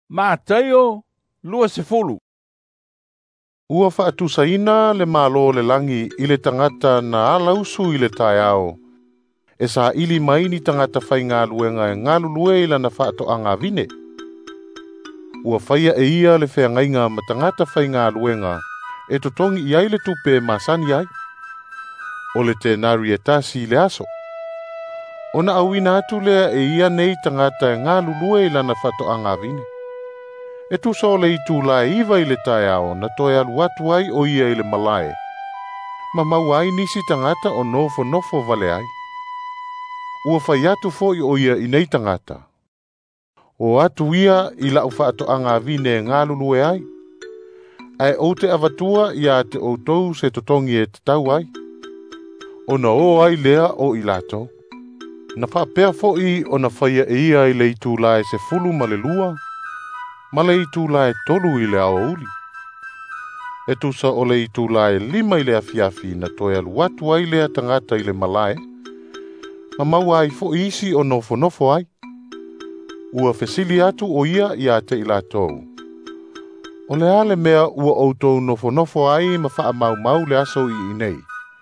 Mātaio, lua sefulu. Ua whaatusaina le malo le langi i le tangata na alausu i le taiao. E sa ili mai ni tangata whai ngā luenga e ngā lulue i lana whaatoanga vine. Ua whaia e ia le whengainga ma tangata whai ngā luenga e totongi i ai le tupe masani ai. O le tenari e tasi le aso. Ona awina atu lea e ia nei tangata e ngā lulue i lana whaatoanga vine. E tu so le itu la iwa i le taiao na toe alu atu ai o ia i le malae. Ma mau ai nisi tangata o nofo vale ai. Ua whai atu foi o ia i nei tangata. O atu ia i lau whaatoanga vine ngā lulue ai. Ai o te avatua ia te outou se totongi e te tau ai. O na o ai lea o i lato. Na whapea foi o na whaia e ia i le itu la e se fulu ma le lua. Ma le itu la e tolu i le ao uli. E tusa o le itu la e 5 i le afiafi na toe alu atu ai lea tangata i le malae. Ma mau ai fo isi o nofo ai. Ua fesili atu o ia i ate i latou. O le ale mea ua outou nofo ai ma wha mau le aso i nei.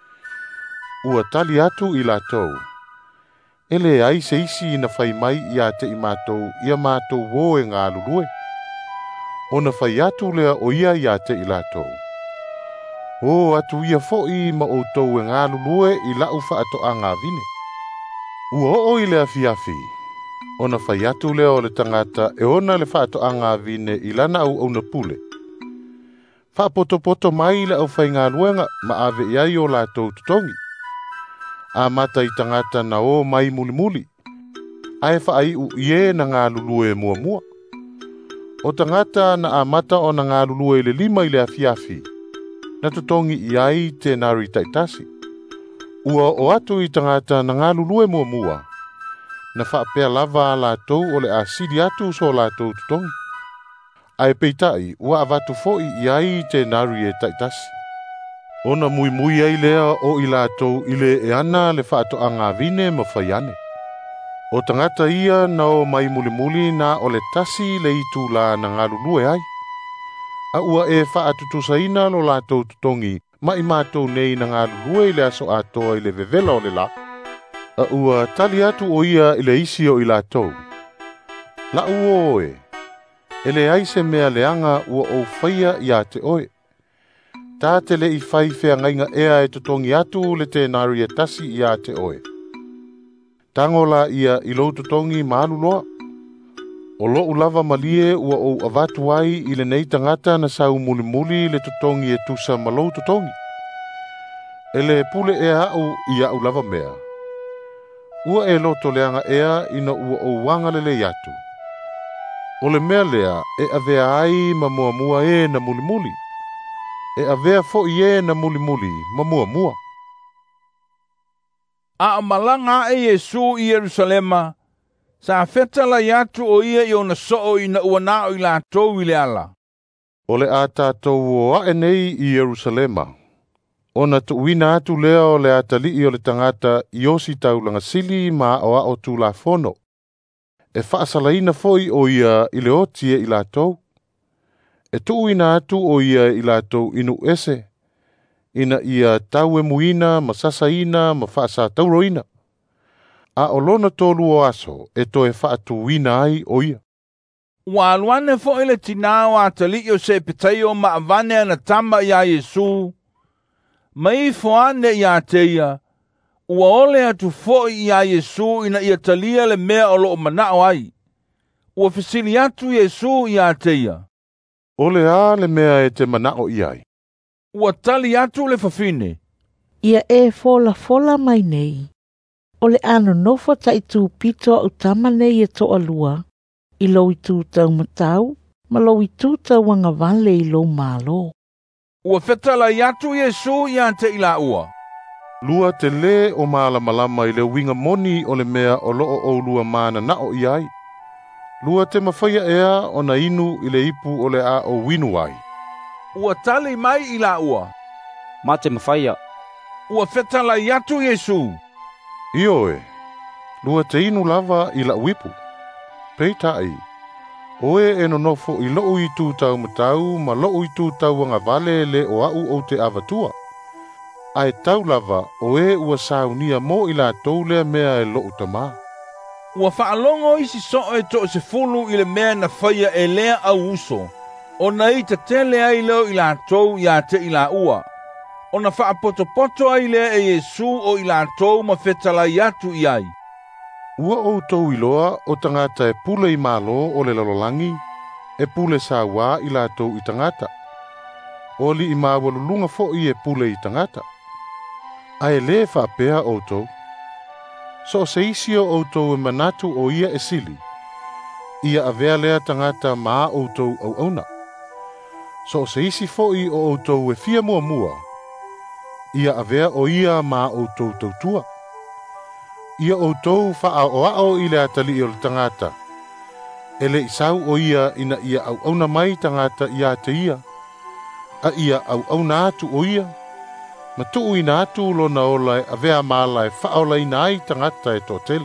Ua tali atu i latou. Ele ai se isi na whai mai i ate i mātou ia mātou wo e ngā lulue. O na whai atu lea o ia i ate i latou. O atu ia foi ma outou e ngā lulue i lau whaatoanga vine. Ua o i lea fiafi. O na whai atu lea o le tangata e ona le whaatoanga vine i lana au na pule. Whaapoto mai le au whai ngā luenga ma ave i ai o latou tutongi. A mata i tangata na o mai muli. Ae whaai u ie na ngā lulue mua. O tangata na amata o na ngā lulue i le 5 i le afiafi. Na tutongi i ai te nari taitasi. Ua o atu i tangata na ngā lulue mua. Na whaapea lava latou o le asidi atu so latou tutongi. Ai peitai ua avatu foi i ai te nari e taitasi. Ona mui ai lea o i latou i le e ana le whaatoanga vine ma whaiane. O tangata ia na o mai muli na o le tasi le itu la na ngā lulue ai. A ua e whaatutusaina lo latou tutongi ma i mātou nei na ngā lulue i le aso atoa i le vevela o le la. A ua tali atu o ia i le isi o i latou. La uoe. Ele ai se mea leanga ua o whaia i a te oe. Tā te le i whai whea ngainga ea e tutongi atu le te nari e tasi i a te oe. Tangola ia i lo tutongi maaluloa. O lo ulava malie ua o avatu ai i le nei tangata na sau muli le tutongi e tusa ma lo tutongi. Ele pule ea au i au lava mea. Ua e loto leanga ea ina ua o wanga le yatu. O le mea lea e avea ai ma mua e na muli. E avea fo ie na muli ma mua. A malanga e Yesu i Yerusalema, sa fetala yatu o ia i ona soo i na uanao i latou i le ala. O le a tātou o a enei i Yerusalema. Ona tuuina atu lea o le atali i o le tangata i osi taulanga sili ma o a o tu la fono. E whaasalaina foi o ia i le otie i latou. E tuuina atu o ia i latou inu ese. Ina ia tau e muina, ma sasaina, ma whaasa tauroina. A o lona tolu o aso, e to e whaatuina ai o ia. Ua aluane fo ile tinao a tali o se petaio ma avane ana tama ia Yesu. Ma i foane ia teia. Ua ole atu fo ia Yesu ina ia talia le mea o loo manao ai. Ua fesili atu Yesu ia teia. Ole a le mea e te manao iai. Ua tali atu le fafine. Ia e fola mai nei. O le ano nofo ta i tū pito au tama nei e toa lua. I lo i tū tau matau, ma lo i tū tau wanga vale i lo malo. Ua fetala i atu Yesu i ante ila ua. Lua te le o malama i le winga moni o le mea o loo o lua mana nao iai. Lua te mawhaia ea o na inu i le ipu o le a o winu ai. Ua tali mai ila ua. Ma te mawhaia. Ua fetala i atu Yesu. Ioe, lua te inu lava i la wipu. Peitai, Oe e nonofo I loo I tūtau matau ma loo I tūtau anga vale le o au o te avatua. Ai tau lava oe ua saunia mo I lātou lea mea e loo tamā. Ua whaalongo isi so e to se fulu I le mea na whaia e lea au uso. O na I ta tele ai leo I lātou ia te I la ua. O na whaapoto ai lea e Yesu o I lātou ma whetala I atu I ai. Ua outou iloa o tangata e pule I malo o le lalolangi, e pule sa wā I lātou I tangata. O li I mawalulunga fo'i e pule I tangata. Ai le whaapea outou. So se isi o outou e manatu o ia e sili. Ia avea lea tangata maa outou au auna. So se isi fo'i o outou e fia mua mua. Ia avea o ia maa outou tautua. Ia outou faa o ao I le atali o le tangata. Ele isau o ia ina ia au auna mai tangata ia te ia. A ia au auna atu o ia. Ma tuu ina atu lo na olai a vea maalai whaola ina ai tangata e tō tele.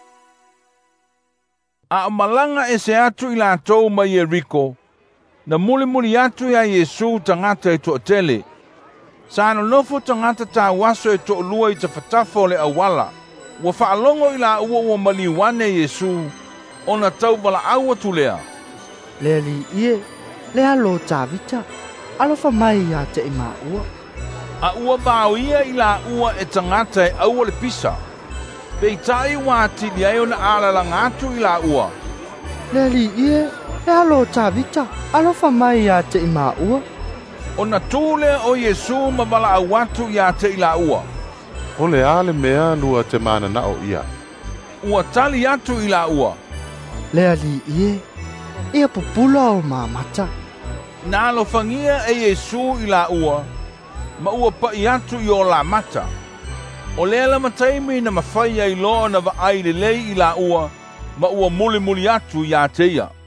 A malanga e se atu I lātou mai Yeriko, na muli atu ia Yesu tangata e tō tele. Sa ano nofo tangata tā waso e tō lua I ta whatafo le awala. Ua whaalongo I la ua maliwane Yesu, o na tau wala aua tulea. Le li ie, le alo tāwita, alofa mai ia te ima ua. A ua bau ia I la ua e tangata e aua le pisa. Pei tai wāti li ai o na alala ngātu I la ua. Le li ie, le alo tāwita, alofa mai ia te ima ua. O na tūle o Yesu ma wala awatu ia te I la ua. O le ale mea lua te mana na o ia. Ua tali atu I la ua. Le li ie, ia pupula o mamata. Na alofangia e Yesu I la ua, ma ua pai atu I o la mata. O lela mataimi na mawhaia I loa na vaai le lei I la ua, ma ua muli atu ia te ia.